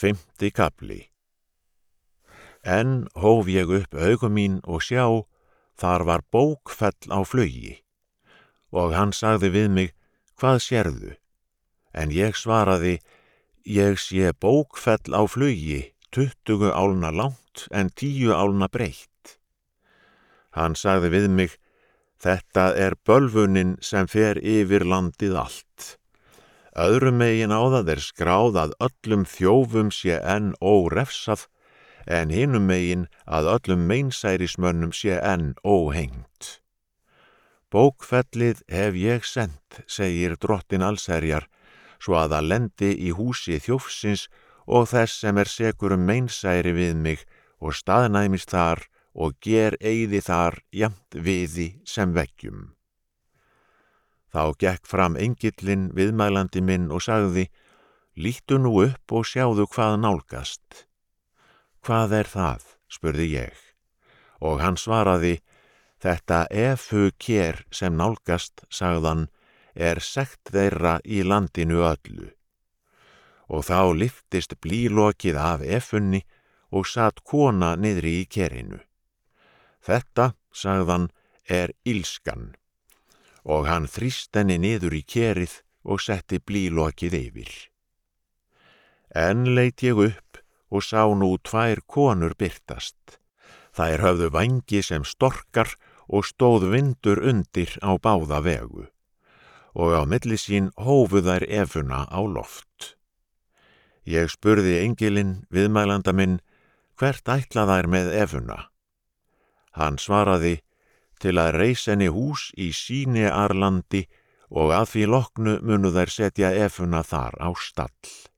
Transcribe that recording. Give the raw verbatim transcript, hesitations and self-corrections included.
Fimmti kafli. En hóf ég upp augu mín og sjá, þar var bókfell á flugi. Og hann sagði við mig, hvað sérðu? En ég svaraði, ég sé bókfell á flugi, tuttugu álna langt en tíu álna breitt. Hann sagði við mig, þetta er bölvunin sem fer yfir landið allt. Öðrum megin á það er skráð að öllum þjófum sé enn órefsað, en hinum megin að öllum meinsærismönnum sé enn óhengt. Bókfellið hef ég sent, segir drottin allsherjar, svo að það lendi í húsi þjófsins og þess sem er sekur um meinsæri við mig og staðnæmist þar og ger eyði þar jafnt viði sem veggjum. Þá gekk fram engillinn viðmælandi minn og sagði, líttu nú upp og sjáðu hvað nálgast. Hvað er það? Spurði ég. Og hann svaraði, þetta efu kér sem nálgast, sagðan, er sekt þeirra í landinu öllu. Og þá lyftist blýlokið af efunni og sat kona niðri í kerinu. Þetta, sagðan, er illskan. Og hann þrýst henni niður í kerið og setti blýlokið yfir. En leit ég upp og sá nú tvær konur birtast. Þær höfðu vængi sem storkar og stóð vindur undir á báða vegu. Og á milli sín hófu þær efuna á loft. Ég spurði engilinn viðmælanda minn, hvert ætla þær með efuna? Hann svaraði, til að reisa henni hús í Sínearlandi og að því loknu munu þær setja efuna þar á stall.